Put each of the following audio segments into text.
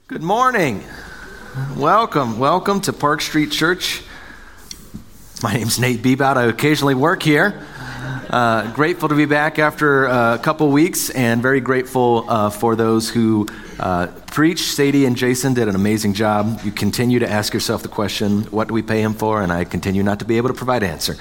Good morning. Welcome to Park Street Church. My name's Nate Bebout. I occasionally work here. Grateful to be back after a couple weeks, and very grateful for those who preached. Sadie and Jason did an amazing job. You continue to ask yourself the question, what do we pay him for? And I continue not to be able to provide an answer.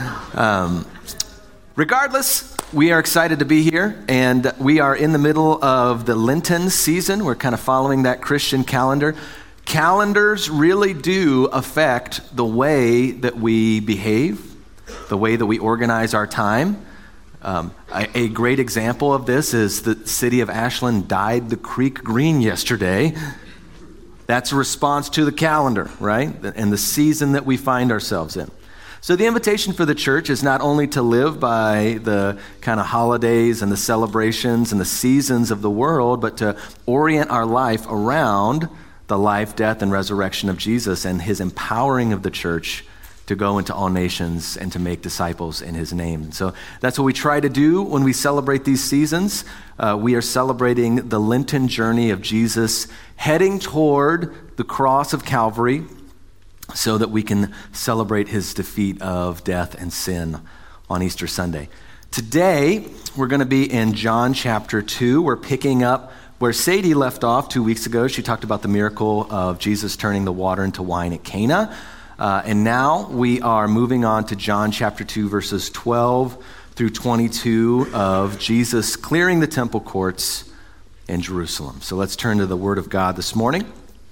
Regardless, we are excited to be here, and we are in the middle of the Lenten season. We're kind of following that Christian calendar. Calendars really do affect the way that we behave, the way that we organize our time. A great example of this is the city of Ashland dyed the creek green yesterday. That's a response to the calendar, right? And the season that we find ourselves in. So the invitation for the church is not only to live by the kind of holidays and the celebrations and the seasons of the world, but to orient our life around the life, death, and resurrection of Jesus and his empowering of the church to go into all nations and to make disciples in his name. So that's what we try to do when we celebrate these seasons. We are celebrating the Lenten journey of Jesus heading toward the cross of Calvary, so that we can celebrate his defeat of death and sin on Easter Sunday. Today, we're going to be in John chapter 2. We're picking up where Sadie left off 2 weeks ago. She talked about the miracle of Jesus turning the water into wine at Cana. And now we are moving on to John chapter 2, verses 12 through 22 of Jesus clearing the temple courts in Jerusalem. So let's turn to the Word of God this morning.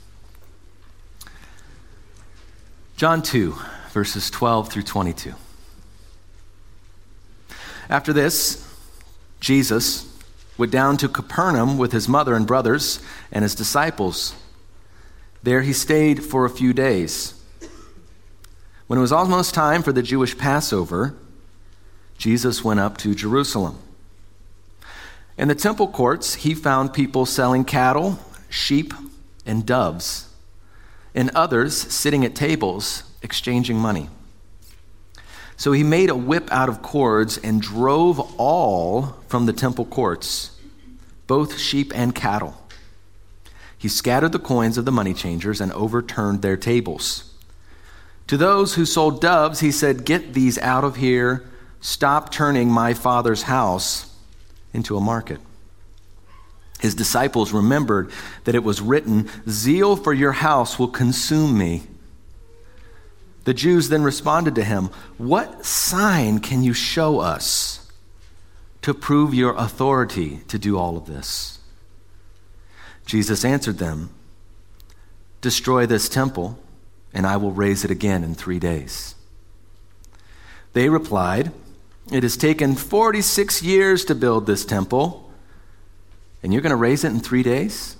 John 2, verses 12 through 22. After this, Jesus went down to Capernaum with his mother and brothers and his disciples. There he stayed for a few days. When it was almost time for the Jewish Passover, Jesus went up to Jerusalem. In the temple courts, he found people selling cattle, sheep, and doves, and others sitting at tables exchanging money. So he made a whip out of cords and drove all from the temple courts, both sheep and cattle. He scattered the coins of the money changers and overturned their tables. To those who sold doves, he said, "Get these out of here. Stop turning my Father's house into a market." His disciples remembered that it was written, "Zeal for your house will consume me." The Jews then responded to him, "What sign can you show us to prove your authority to do all of this?" Jesus answered them, "Destroy this temple, and I will raise it again in 3 days." They replied, "It has taken 46 years to build this temple, and you're going to raise it in 3 days?"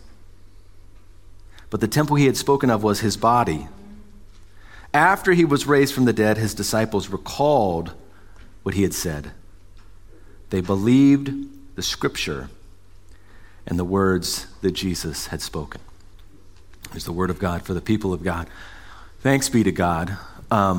But the temple he had spoken of was his body. After he was raised from the dead, his disciples recalled what he had said. They believed the scripture and the words that Jesus had spoken. There's the word of God for the people of God. Thanks be to God. I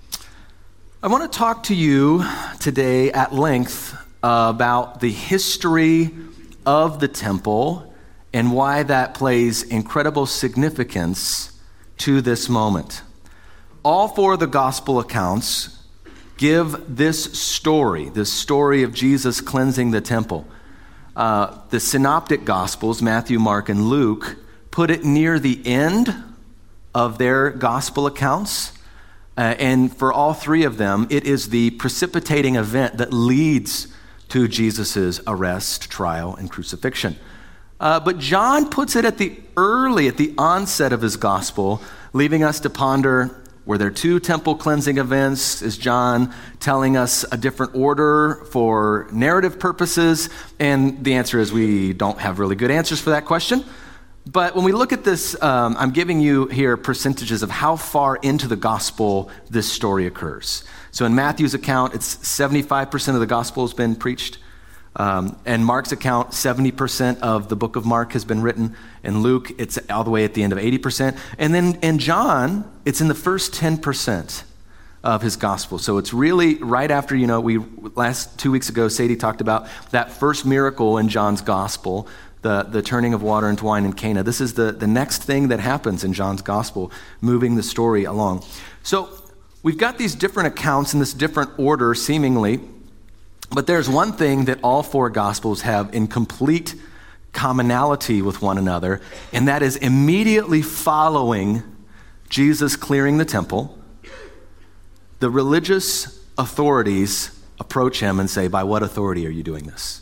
want to talk to you today at length about the history of the temple and why that plays incredible significance to this moment. All four of the gospel accounts give this story of Jesus cleansing the temple. The synoptic gospels, Matthew, Mark, and Luke, put it near the end of their gospel accounts. And for all three of them, it is the precipitating event that leads to Jesus' arrest, trial, and crucifixion. But John puts it at the onset of his gospel, leaving us to ponder, were there two temple cleansing events? Is John telling us a different order for narrative purposes? And the answer is we don't have really good answers for that question. But when we look at this, I'm giving you here percentages of how far into the gospel this story occurs. So in Matthew's account, it's 75% of the gospel has been preached. And Mark's account, 70% of the book of Mark has been written. In Luke, it's all the way at the end of 80%. And then in John, it's in the first 10% of his gospel. So it's really right after, last 2 weeks ago, Sadie talked about that first miracle in John's gospel, the turning of water into wine in Cana. This is the next thing that happens in John's gospel, moving the story along. So we've got these different accounts in this different order, seemingly, but there's one thing that all four gospels have in complete commonality with one another, and that is immediately following Jesus clearing the temple, the religious authorities approach him and say, "By what authority are you doing this?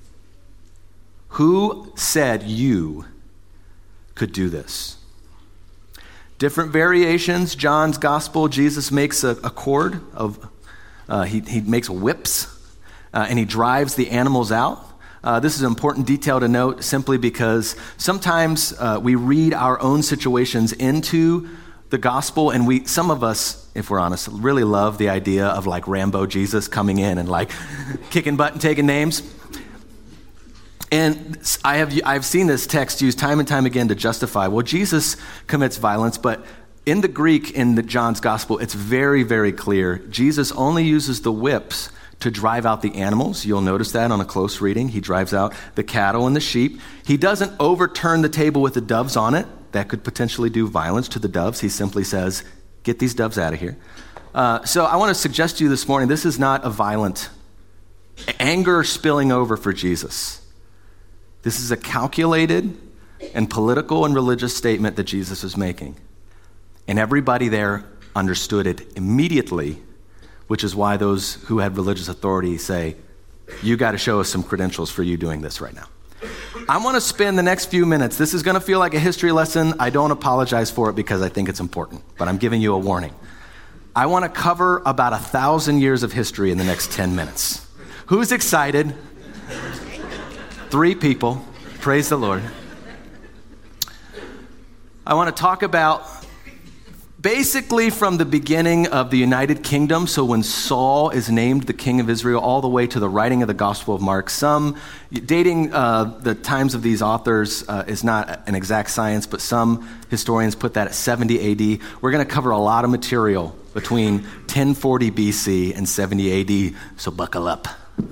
Who said you could do this?" Different variations. John's gospel, Jesus makes a cord of, he makes whips, and he drives the animals out. This is an important detail to note simply because sometimes we read our own situations into the gospel, and some of us, if we're honest, really love the idea of like Rambo Jesus coming in and like kicking butt and taking names. And I've seen this text used time and time again to justify, well, Jesus commits violence, but in the Greek, in John's gospel, it's very, very clear. Jesus only uses the whips to drive out the animals. You'll notice that on a close reading. He drives out the cattle and the sheep. He doesn't overturn the table with the doves on it. That could potentially do violence to the doves. He simply says, "Get these doves out of here." So I want to suggest to you this morning, this is not a violent anger spilling over for Jesus. This is a calculated and political and religious statement that Jesus is making. And everybody there understood it immediately, which is why those who had religious authority say, "You got to show us some credentials for you doing this right now." I want to spend the next few minutes. This is going to feel like a history lesson. I don't apologize for it because I think it's important, but I'm giving you a warning. I want to cover about 1,000 years of history in the next 10 minutes. Who's excited? 3 people. Praise the Lord. I want to talk about basically from the beginning of the United Kingdom, so when Saul is named the king of Israel, all the way to the writing of the Gospel of Mark. Some dating the times of these authors is not an exact science, but some historians put that at 70 AD. We're going to cover a lot of material between 1040 BC and 70 AD, so buckle up.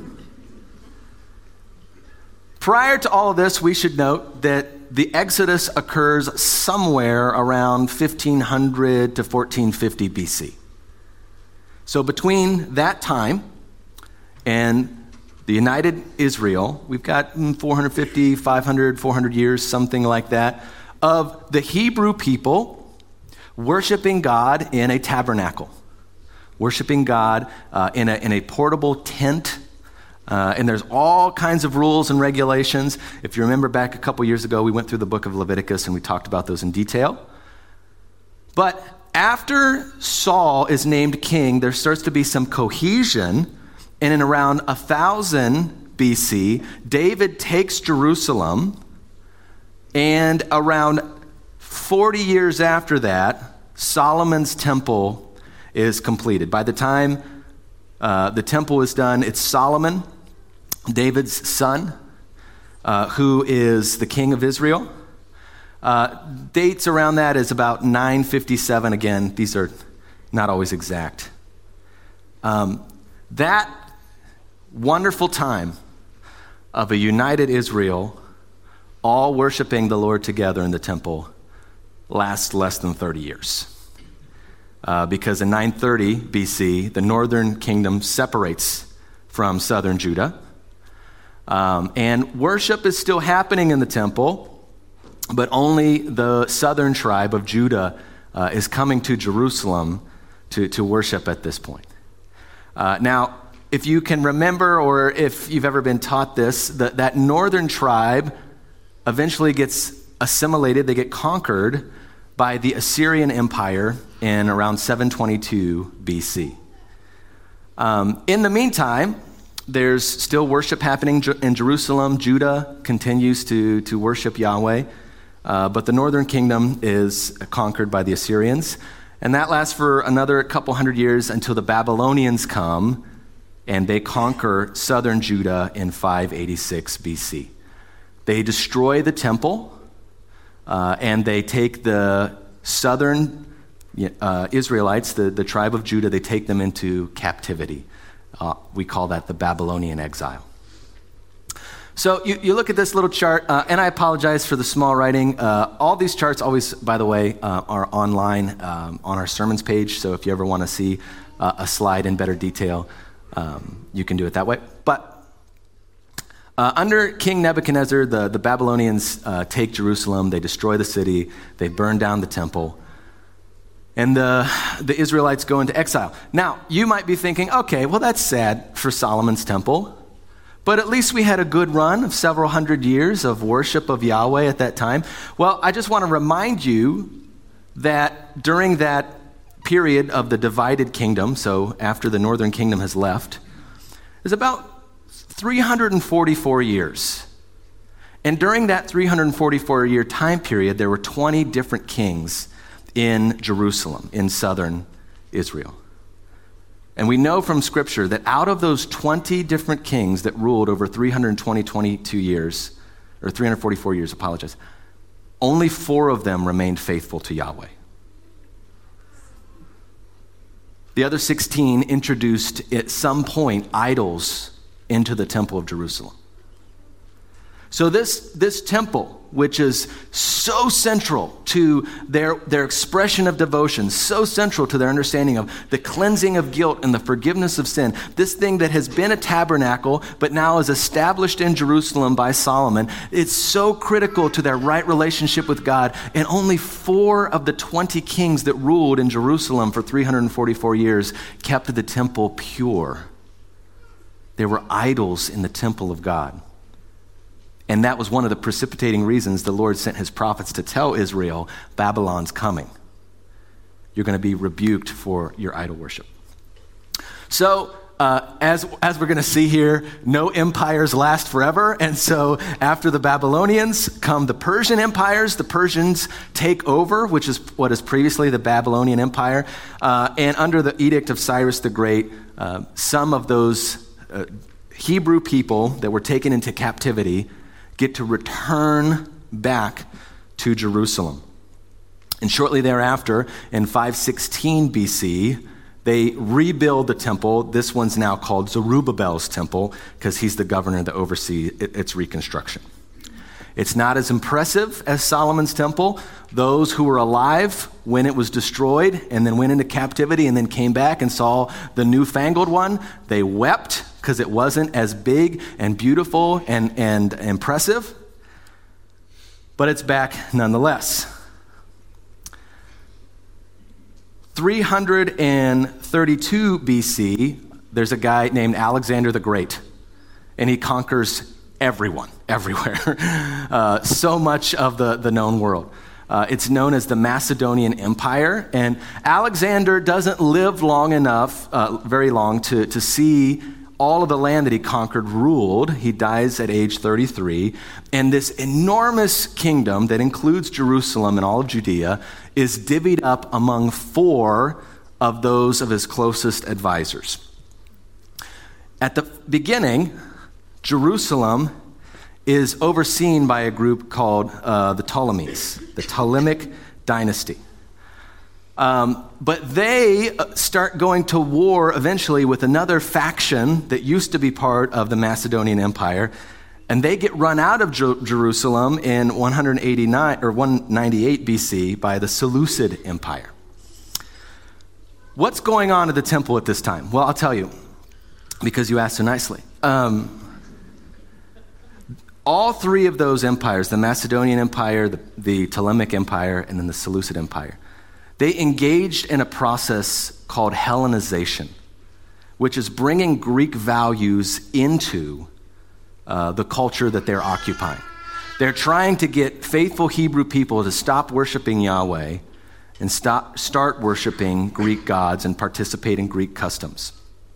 Prior to all of this, we should note that the Exodus occurs somewhere around 1500 to 1450 BC. So between that time and the United Israel, we've got 450, 500, 400 years, something like that, of the Hebrew people worshiping God in a tabernacle, worshiping God in a portable tent. And there's all kinds of rules and regulations. If you remember back a couple years ago, we went through the book of Leviticus and we talked about those in detail. But after Saul is named king, there starts to be some cohesion. And in around 1000 BC, David takes Jerusalem. And around 40 years after that, Solomon's temple is completed. By the time the temple is done, it's Solomon, David's son, who is the king of Israel. Dates around that is about 957. Again, these are not always exact. That wonderful time of a united Israel, all worshiping the Lord together in the temple, lasts less than 30 years. Because in 930 BC, the northern kingdom separates from southern Judah. And worship is still happening in the temple, but only the southern tribe of Judah is coming to Jerusalem to worship at this point. Now, if you can remember, or if you've ever been taught this, that northern tribe eventually gets assimilated, they get conquered by the Assyrian Empire in around 722 BC. In the meantime, there's still worship happening in Jerusalem. Judah continues to worship Yahweh, but the northern kingdom is conquered by the Assyrians, and that lasts for another couple hundred years until the Babylonians come and they conquer southern Judah in 586 BC. They destroy the temple, and they take the southern Israelites, the tribe of Judah, they take them into captivity. We call that the Babylonian exile. So you look at this little chart, and I apologize for the small writing. All these charts always, by the way, are online on our sermons page. So if you ever want to see a slide in better detail, you can do it that way. But under King Nebuchadnezzar, the Babylonians take Jerusalem. They destroy the city. They burn down the temple. And the Israelites go into exile. Now, you might be thinking, okay, well, that's sad for Solomon's temple. But at least we had a good run of several hundred years of worship of Yahweh at that time. Well, I just want to remind you that during that period of the divided kingdom, so after the northern kingdom has left, is about 344 years. And during that 344-year time period, there were 20 different kings in Jerusalem, in southern Israel. And we know from Scripture that out of those 20 different kings that ruled over 22 years, or 344 years, only 4 of them remained faithful to Yahweh. The other 16 introduced at some point idols into the temple of Jerusalem. So this temple, which is so central to their expression of devotion, so central to their understanding of the cleansing of guilt and the forgiveness of sin, this thing that has been a tabernacle but now is established in Jerusalem by Solomon, it's so critical to their right relationship with God. And only 4 of the 20 kings that ruled in Jerusalem for 344 years kept the temple pure. There were idols in the temple of God. And that was one of the precipitating reasons the Lord sent his prophets to tell Israel, Babylon's coming. You're going to be rebuked for your idol worship. So, as we're going to see here, no empires last forever. And so after the Babylonians come the Persian empires. The Persians take over, which is what is previously the Babylonian Empire. And under the Edict of Cyrus the Great, some of those Hebrew people that were taken into captivity get to return back to Jerusalem. And shortly thereafter, in 516 BC, they rebuild the temple. This one's now called Zerubbabel's temple because he's the governor that oversees its reconstruction. It's not as impressive as Solomon's temple. Those who were alive when it was destroyed and then went into captivity and then came back and saw the newfangled one, they wept because it wasn't as big and beautiful and impressive. But it's back nonetheless. 332 BC, there's a guy named Alexander the Great, and he conquers everyone, everywhere. So much of the known world. It's known as the Macedonian Empire, and Alexander doesn't live long enough, very long, to see all of the land that he conquered ruled. He dies at age 33, and this enormous kingdom that includes Jerusalem and all of Judea is divvied up among 4 of those of his closest advisors. At the beginning, Jerusalem is overseen by a group called the Ptolemies, the Ptolemaic dynasty. But they start going to war eventually with another faction that used to be part of the Macedonian Empire, and they get run out of Jerusalem in 189 or 198 BC by the Seleucid Empire. What's going on at the temple at this time? Well, I'll tell you, because you asked so nicely. All 3 of those empires, the Macedonian Empire, the Ptolemaic Empire, and then the Seleucid Empire, they engaged in a process called Hellenization, which is bringing Greek values into the culture that they're occupying. They're trying to get faithful Hebrew people to stop worshiping Yahweh and start worshiping Greek gods and participate in Greek customs.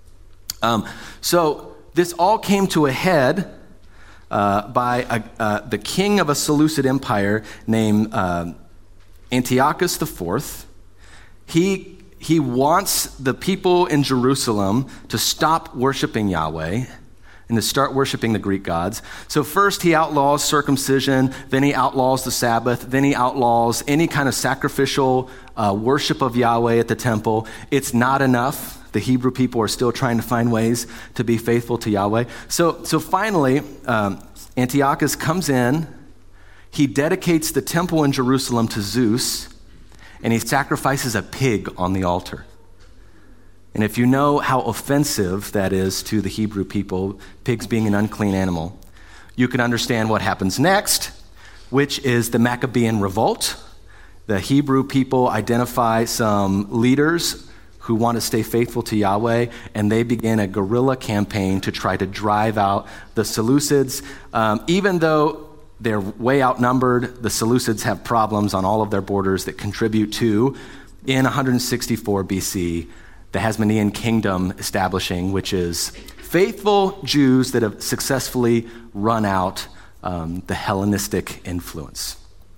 So this all came to a head by the king of a Seleucid empire named Antiochus IV. He wants the people in Jerusalem to stop worshiping Yahweh and to start worshiping the Greek gods. So first he outlaws circumcision, then he outlaws the Sabbath, then he outlaws any kind of sacrificial worship of Yahweh at the temple. It's not enough The Hebrew people are still trying to find ways to be faithful to Yahweh. So finally, Antiochus comes in. He dedicates the temple in Jerusalem to Zeus, and he sacrifices a pig on the altar. And if you know how offensive that is to the Hebrew people, pigs being an unclean animal, you can understand what happens next, which is the Maccabean revolt. The Hebrew people identify some leaders who want to stay faithful to Yahweh, and they begin a guerrilla campaign to try to drive out the Seleucids. Even though they're way outnumbered, the Seleucids have problems on all of their borders that contribute to, in 164 BC, the Hasmonean kingdom establishing, which is faithful Jews that have successfully run out the Hellenistic influence.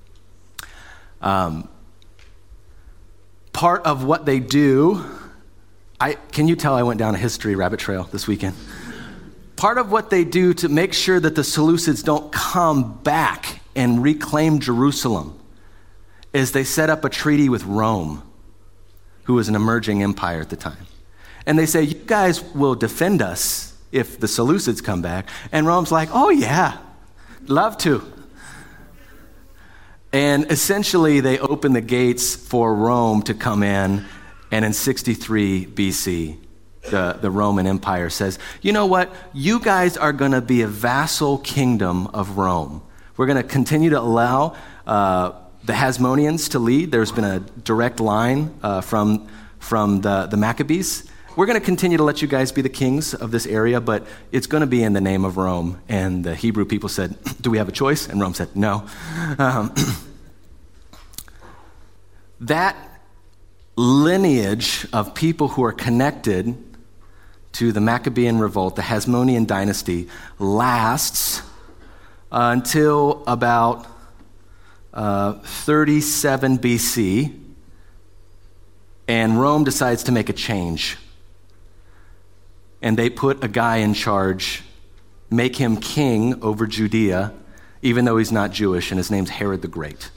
Part of what they do, can you tell I went down a history rabbit trail this weekend? Part of what they do to make sure that the Seleucids don't come back and reclaim Jerusalem is they set up a treaty with Rome, who was an emerging empire at the time. And they say, you guys will defend us if the Seleucids come back. And Rome's like, oh yeah, love to. And essentially they open the gates for Rome to come in. And in 63 BC, the Roman Empire says, you know what? You guys are going to be a vassal kingdom of Rome. We're going to continue to allow the Hasmoneans to lead. There's been a direct line from the Maccabees. We're going to continue to let you guys be the kings of this area, but it's going to be in the name of Rome. And the Hebrew people said, do we have a choice? And Rome said, no. That lineage of people who are connected to the Maccabean revolt, the Hasmonean dynasty, lasts until about 37 BC, and Rome decides to make a change. And they put a guy in charge, make him king over Judea, even though he's not Jewish, and his name's Herod the Great.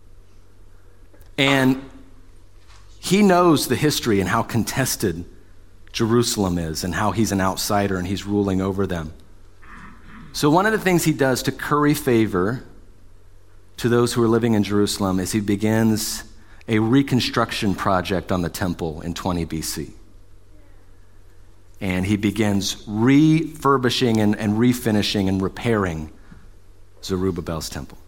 And he knows the history and how contested Jerusalem is and how he's an outsider and he's ruling over them. So one of the things he does to curry favor to those who are living in Jerusalem is he begins a reconstruction project on the temple in 20 BC. And he begins refurbishing and refinishing and repairing Zerubbabel's temple.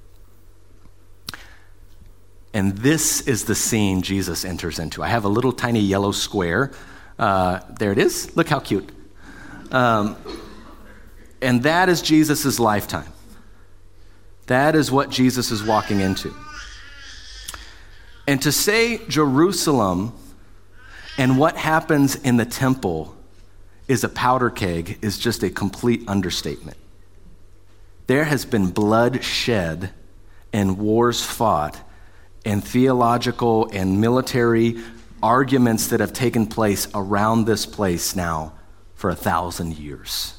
And this is the scene Jesus enters into. I have a little tiny yellow square. There it is. Look how cute. And that is Jesus' lifetime. That is what Jesus is walking into. And to say Jerusalem and what happens in the temple is a powder keg is just a complete understatement. There has been blood shed and wars fought and theological and military arguments that have taken place around this place now for 1,000 years.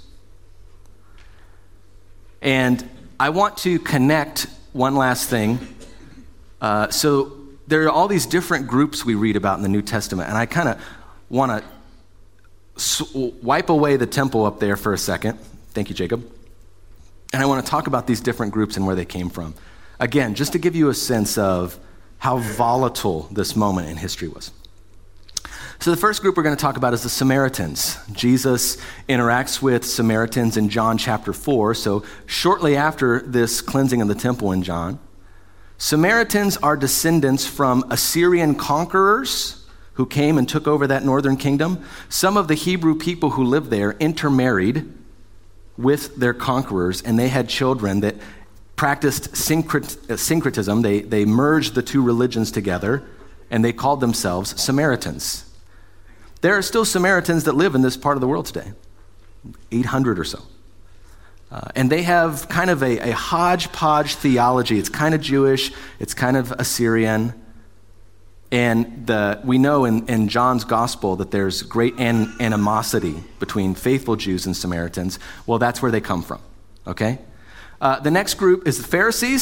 And I want to connect one last thing. So there are all these different groups we read about in the New Testament, and I kind of want to wipe away the temple up there for a second. Thank you, Jacob. And I want to talk about these different groups and where they came from. Again, just to give you a sense of how volatile this moment in history was. So the first group we're going to talk about is the Samaritans. Jesus interacts with Samaritans in John chapter 4. So shortly after this cleansing of the temple in John, Samaritans are descendants from Assyrian conquerors who came and took over that northern kingdom. Some of the Hebrew people who lived there intermarried with their conquerors, and they had children that practiced syncretism. They merged the two religions together, and they called themselves Samaritans. There are still Samaritans that live in this part of the world today, 800 or so. And they have kind of a hodgepodge theology. It's kind of Jewish, it's kind of Assyrian. And we know in John's gospel that there's great animosity between faithful Jews and Samaritans. Well, that's where they come from, okay? The next group is the Pharisees.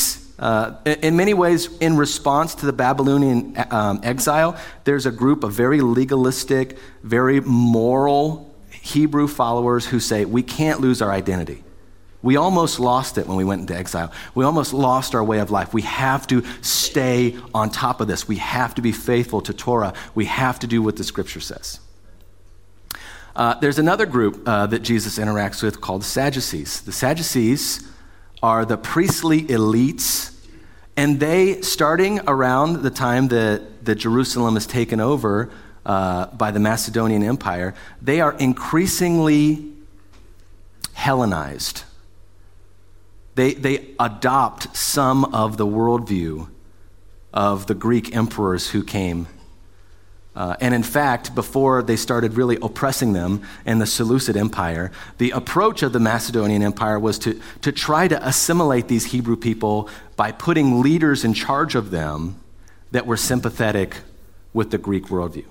In many ways, in response to the Babylonian exile, there's a group of very legalistic, very moral Hebrew followers who say, we can't lose our identity. We almost lost it when we went into exile. We almost lost our way of life. We have to stay on top of this. We have to be faithful to Torah. We have to do what the Scripture says. There's another group that Jesus interacts with called the Sadducees. The Sadducees are the priestly elites, and they, starting around the time that Jerusalem is taken over by the Macedonian Empire, they are increasingly Hellenized. They adopt some of the worldview of the Greek emperors who came. And in fact, before they started really oppressing them in the Seleucid Empire, the approach of the Macedonian Empire was to try to assimilate these Hebrew people by putting leaders in charge of them that were sympathetic with the Greek worldview.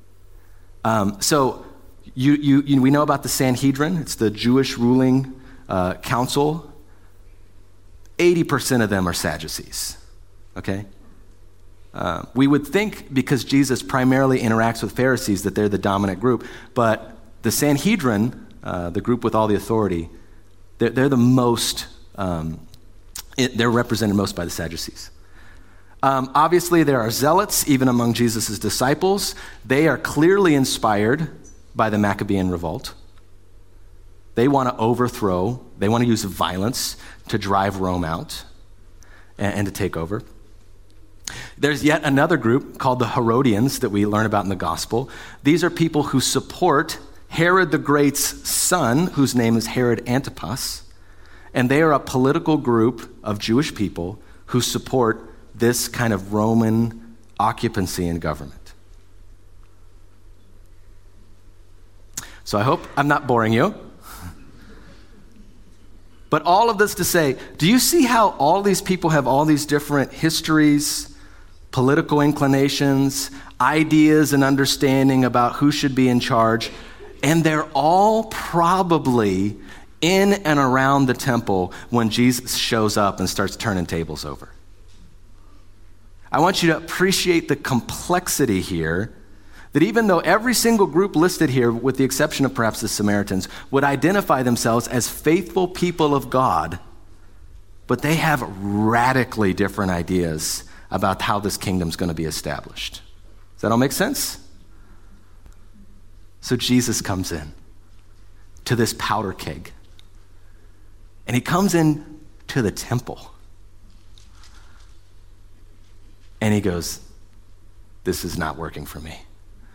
So we know about the Sanhedrin. It's the Jewish ruling council. 80% of them are Sadducees, okay? We would think, because Jesus primarily interacts with Pharisees, that they're the dominant group, but the Sanhedrin, the group with all the authority, they're the most, they're represented most by the Sadducees. Obviously, there are zealots, even among Jesus' disciples. They are clearly inspired by the Maccabean revolt. They want to overthrow, they want to use violence to drive Rome out and to take over. There's yet another group called the Herodians that we learn about in the gospel. These are people who support Herod the Great's son, whose name is Herod Antipas, and they are a political group of Jewish people who support this kind of Roman occupancy in government. So I hope I'm not boring you. But all of this to say, do you see how all these people have all these different histories, political inclinations, ideas and understanding about who should be in charge, and they're all probably in and around the temple when Jesus shows up and starts turning tables over? I want you to appreciate the complexity here, that even though every single group listed here, with the exception of perhaps the Samaritans, would identify themselves as faithful people of God, but they have radically different ideas about how this kingdom's going to be established. Does that all make sense? So Jesus comes in to this powder keg, and he comes in to the temple, and he goes, "This is not working for me."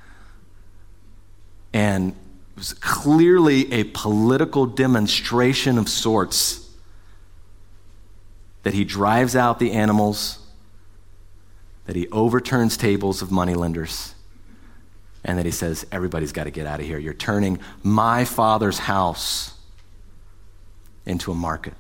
And it was clearly a political demonstration of sorts that he drives out the animals, that he overturns tables of moneylenders, and that he says, everybody's got to get out of here. You're turning my Father's house into a market.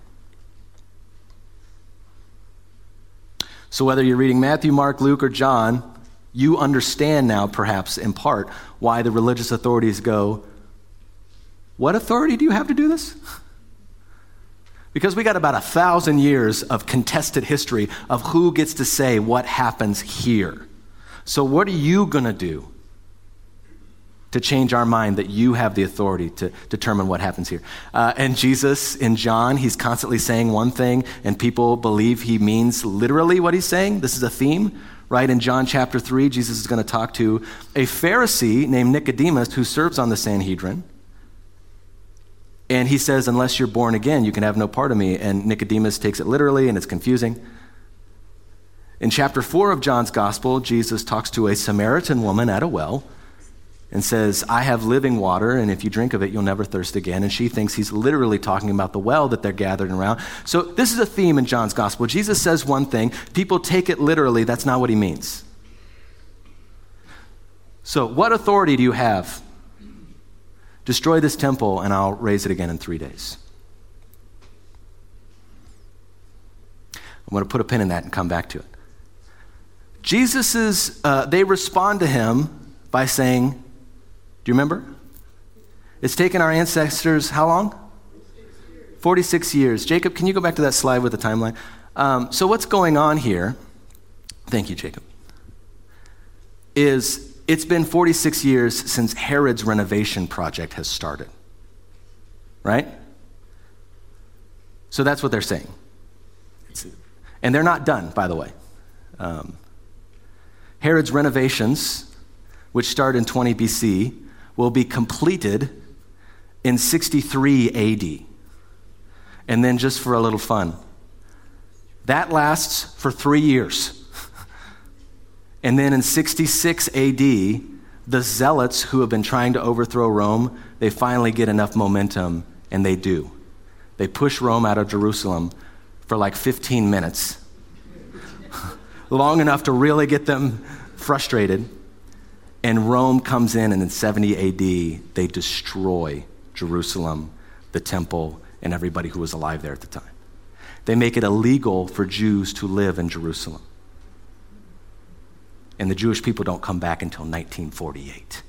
So whether you're reading Matthew, Mark, Luke, or John, you understand now, perhaps in part, why the religious authorities go, what authority do you have to do this? Because we got about 1,000 years of contested history of who gets to say what happens here. So what are you going to do to change our mind that you have the authority to determine what happens here? And Jesus, in John, he's constantly saying one thing, and people believe he means literally what he's saying. This is a theme. Right, in John chapter 3, Jesus is going to talk to a Pharisee named Nicodemus who serves on the Sanhedrin. And he says, unless you're born again, you can have no part of me. And Nicodemus takes it literally, and it's confusing. In chapter 4 of John's gospel, Jesus talks to a Samaritan woman at a well and says, I have living water, and if you drink of it, you'll never thirst again. And she thinks he's literally talking about the well that they're gathered around. So this is a theme in John's gospel. Jesus says one thing, people take it literally, that's not what he means. So what authority do you have? Destroy this temple, and I'll raise it again in 3 days. I'm going to put a pin in that and come back to it. They respond to him by saying, do you remember? It's taken our ancestors how long? 46 years. Jacob, can you go back to that slide with the timeline? So what's going on here, thank you, Jacob, is it's been 46 years since Herod's renovation project has started, right? So that's what they're saying. And they're not done, by the way. Herod's renovations, which started in 20 BC, will be completed in 63 AD. And then just for a little fun, that lasts for 3 years. And then in 66 AD, the zealots who have been trying to overthrow Rome, they finally get enough momentum, and they do. They push Rome out of Jerusalem for like 15 minutes, long enough to really get them frustrated. And Rome comes in, and in 70 AD, they destroy Jerusalem, the temple, and everybody who was alive there at the time. They make it illegal for Jews to live in Jerusalem. And the Jewish people don't come back until 1948.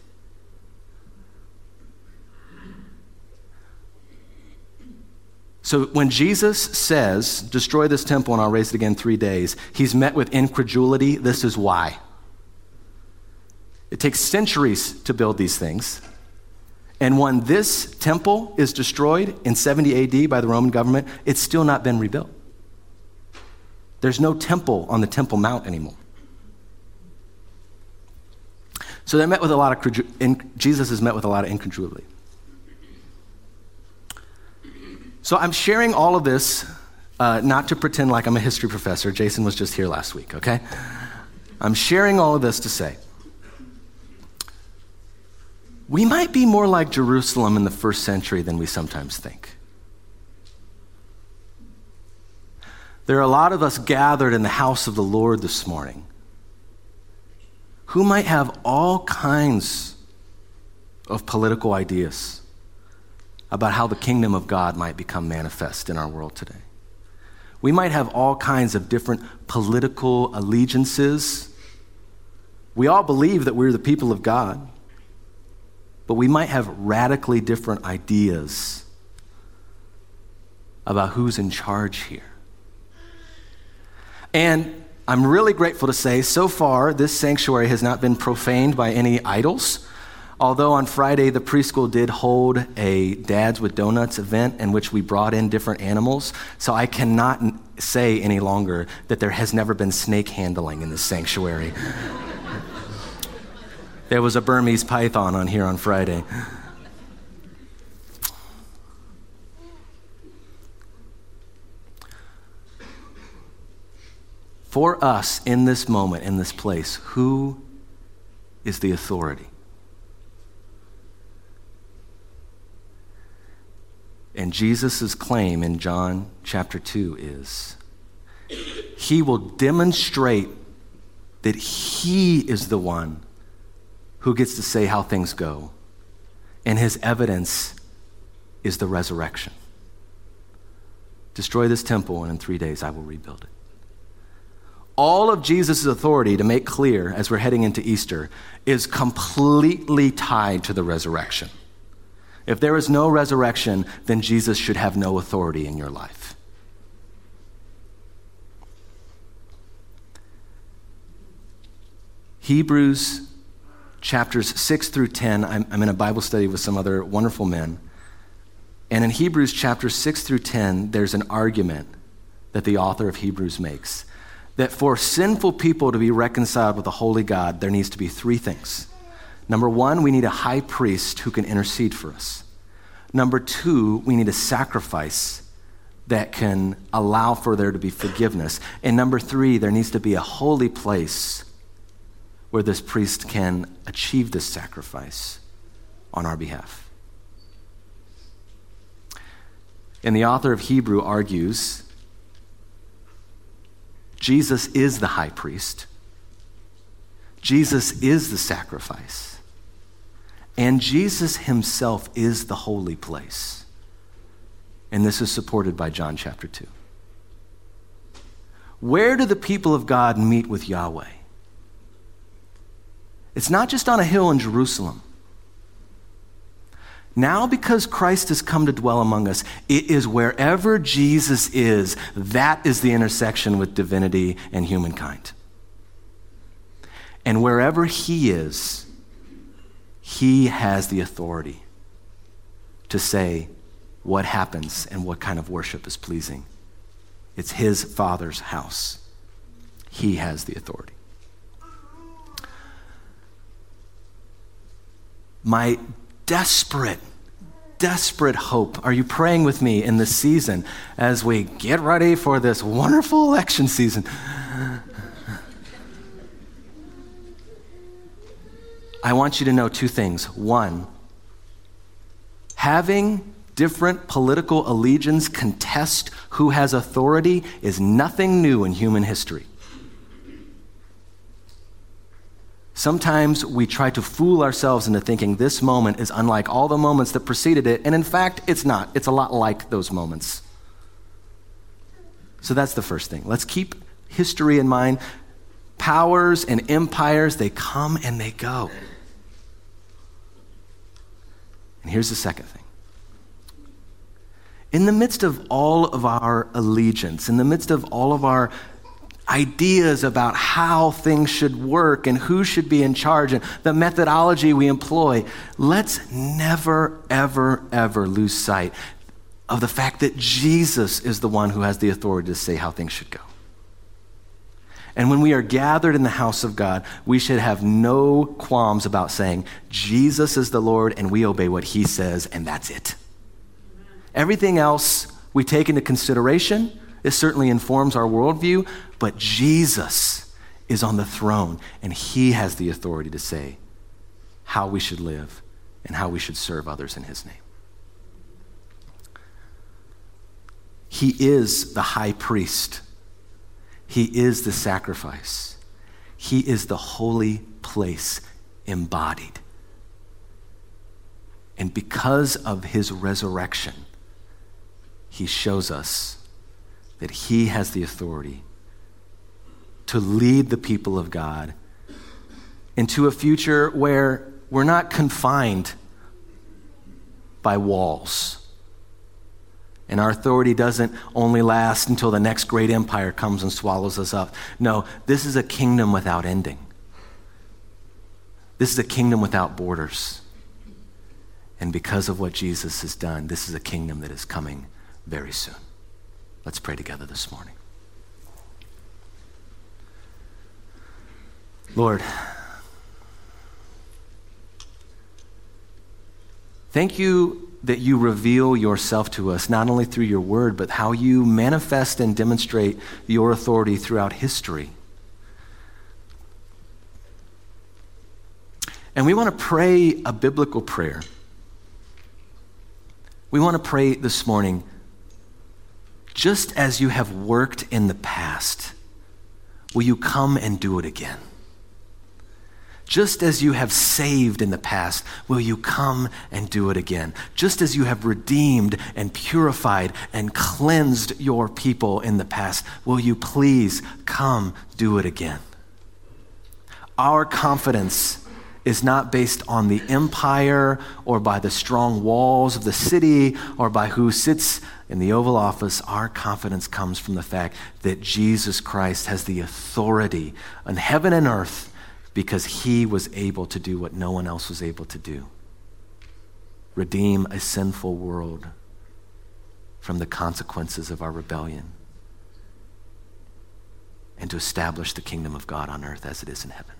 So when Jesus says, destroy this temple and I'll raise it again in 3 days, he's met with incredulity. This is why. It takes centuries to build these things. And when this temple is destroyed in 70 AD by the Roman government, it's still not been rebuilt. There's no temple on the Temple Mount anymore. So they're met with a lot of, Jesus is met with a lot of incredulity. So I'm sharing all of this not to pretend like I'm a history professor. Jason was just here last week, okay? I'm sharing all of this to say, we might be more like Jerusalem in the first century than we sometimes think. There are a lot of us gathered in the house of the Lord this morning who might have all kinds of political ideas about how the kingdom of God might become manifest in our world today. We might have all kinds of different political allegiances. We all believe that we're the people of God, but we might have radically different ideas about who's in charge here. And I'm really grateful to say, so far, this sanctuary has not been profaned by any idols. Although on Friday, the preschool did hold a Dads with Donuts event in which we brought in different animals. So I cannot say any longer that there has never been snake handling in this sanctuary. There was a Burmese python on here on Friday. For us in this moment, in this place, who is the authority? And Jesus' claim in John chapter 2 is, he will demonstrate that he is the one who gets to say how things go. And his evidence is the resurrection. Destroy this temple, and in 3 days I will rebuild it. All of Jesus' authority, to make clear as we're heading into Easter, is completely tied to the resurrection. If there is no resurrection, then Jesus should have no authority in your life. Hebrews chapters 6 through 10, I'm in a Bible study with some other wonderful men. And in Hebrews chapters 6 through 10, there's an argument that the author of Hebrews makes, that for sinful people to be reconciled with a holy God, there needs to be 3 things. Number 1, we need a high priest who can intercede for us. Number 2, we need a sacrifice that can allow for there to be forgiveness. And number 3, there needs to be a holy place where this priest can achieve this sacrifice on our behalf. And the author of Hebrew argues, Jesus is the high priest. Jesus is the sacrifice. And Jesus himself is the holy place. And this is supported by John chapter 2. Where do the people of God meet with Yahweh? It's not just on a hill in Jerusalem. Now, because Christ has come to dwell among us, it is wherever Jesus is, that is the intersection with divinity and humankind. And wherever he is, he has the authority to say what happens and what kind of worship is pleasing. It's his Father's house. He has the authority. My desperate hope. Are you praying with me in this season as we get ready for this wonderful election season? I want you to know two things. One, having different political allegiance contest who has authority is nothing new in human history. Sometimes we try to fool ourselves into thinking this moment is unlike all the moments that preceded it, and in fact, it's not. It's a lot like those moments. So that's the first thing. Let's keep history in mind. Powers and empires, they come and they go. And here's the second thing. In the midst of all of our allegiance, in the midst of all of our ideas about how things should work and who should be in charge and the methodology we employ, let's never, ever, ever lose sight of the fact that Jesus is the one who has the authority to say how things should go. And when we are gathered in the house of God, we should have no qualms about saying, Jesus is the Lord and we obey what he says, and that's it. Everything else we take into consideration. It certainly informs our worldview, but Jesus is on the throne, and he has the authority to say how we should live and how we should serve others in his name. He is the high priest. He is the sacrifice. He is the holy place embodied. And because of his resurrection, he shows us that he has the authority to lead the people of God into a future where we're not confined by walls. And our authority doesn't only last until the next great empire comes and swallows us up. No, this is a kingdom without ending. This is a kingdom without borders. And because of what Jesus has done, this is a kingdom that is coming very soon. Let's pray together this morning. Lord, thank you that you reveal yourself to us, not only through your word, but how you manifest and demonstrate your authority throughout history. And we want to pray a biblical prayer. We want to pray this morning, just as you have worked in the past, will you come and do it again? Just as you have saved in the past, will you come and do it again? Just as you have redeemed and purified and cleansed your people in the past, will you please come do it again? Our confidence is not based on the empire or by the strong walls of the city or by who sits in the Oval Office. Our confidence comes from the fact that Jesus Christ has the authority on heaven and earth because he was able to do what no one else was able to do. Redeem a sinful world from the consequences of our rebellion and to establish the kingdom of God on earth as it is in heaven.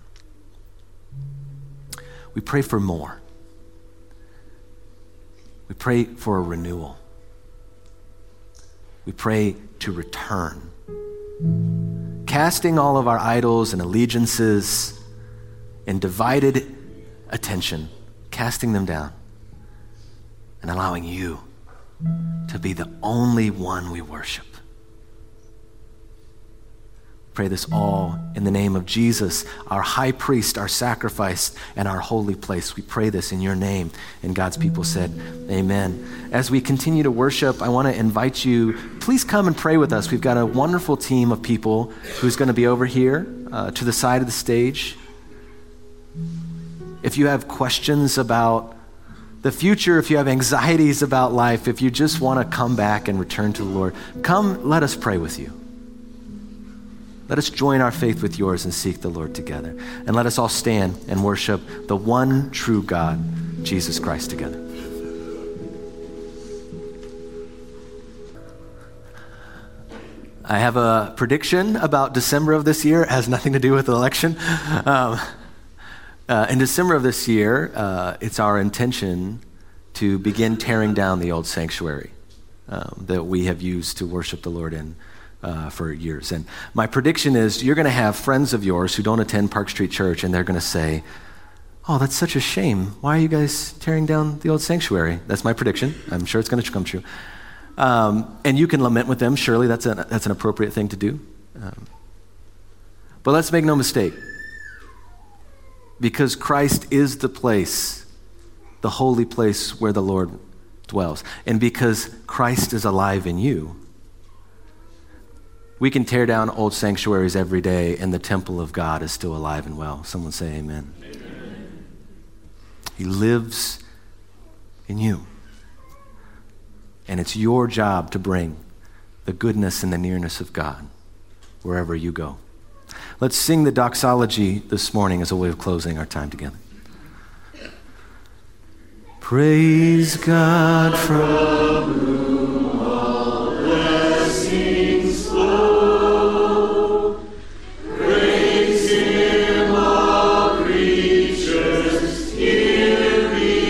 We pray for more. We pray for a renewal. We pray to return. Casting all of our idols and allegiances and divided attention, casting them down and allowing you to be the only one we worship. Pray this all in the name of Jesus, our high priest, our sacrifice, and our holy place. We pray this in your name. And God's people said, amen. As we continue to worship, I want to invite you, please come and pray with us. We've got a wonderful team of people who's going to be over here to the side of the stage. If you have questions about the future, if you have anxieties about life, if you just want to come back and return to the Lord, come, let us pray with you. Let us join our faith with yours and seek the Lord together. And let us all stand and worship the one true God, Jesus Christ, together. I have a prediction about December of this year. It has nothing to do with the election. In December of this year, it's our intention to begin tearing down the old sanctuary that we have used to worship the Lord in for years. And my prediction is you're going to have friends of yours who don't attend Park Street Church, and they're going to say, "Oh, that's such a shame. Why are you guys tearing down the old sanctuary?" That's my prediction. I'm sure it's going to come true. And you can lament with them. Surely that's an appropriate thing to do. But let's make no mistake. Because Christ is the place, the holy place where the Lord dwells. And because Christ is alive in you, we can tear down old sanctuaries every day and the temple of God is still alive and well. Someone say amen. Amen. He lives in you. And it's your job to bring the goodness and the nearness of God wherever you go. Let's sing the doxology this morning as a way of closing our time together. Praise God from whom all blessings flow. Praise Him, all creatures here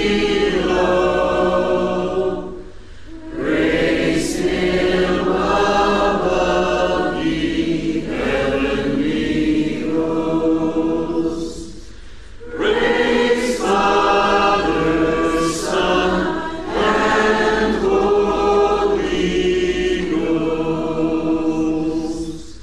below. Praise Him above the heavenly hosts. Praise Father, Son, and Holy Ghost.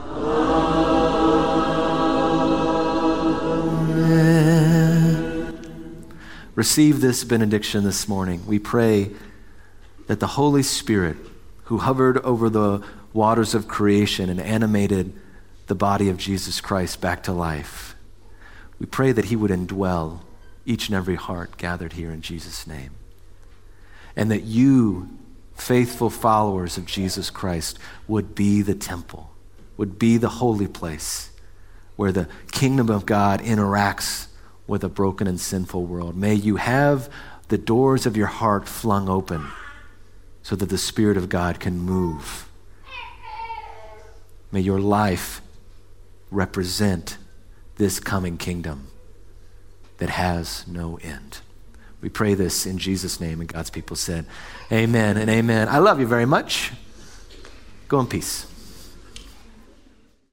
Amen. Receive this benediction this morning. We pray that the Holy Spirit, who hovered over the waters of creation and animated the body of Jesus Christ back to life, we pray that He would indwell each and every heart gathered here in Jesus' name. And that you, faithful followers of Jesus Christ, would be the temple, would be the holy place where the kingdom of God interacts with a broken and sinful world. May you have the doors of your heart flung open so that the Spirit of God can move. May your life represent this coming kingdom that has no end. We pray this in Jesus' name, and God's people said, amen and amen. I love you very much. Go in peace.